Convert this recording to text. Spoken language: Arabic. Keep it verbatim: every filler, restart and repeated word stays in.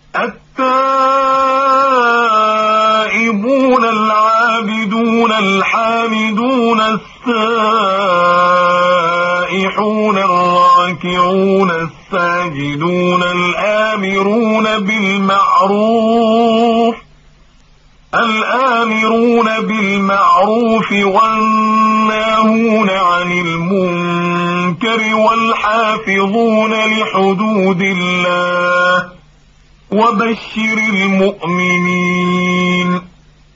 التائبون العابدون الحامدون السائحون الراكعون الساجدون الآمرون بالمعروف الآمرون بالمعروف والناهون عن المنكر والحافظون لحدود الله وبشر المؤمنين.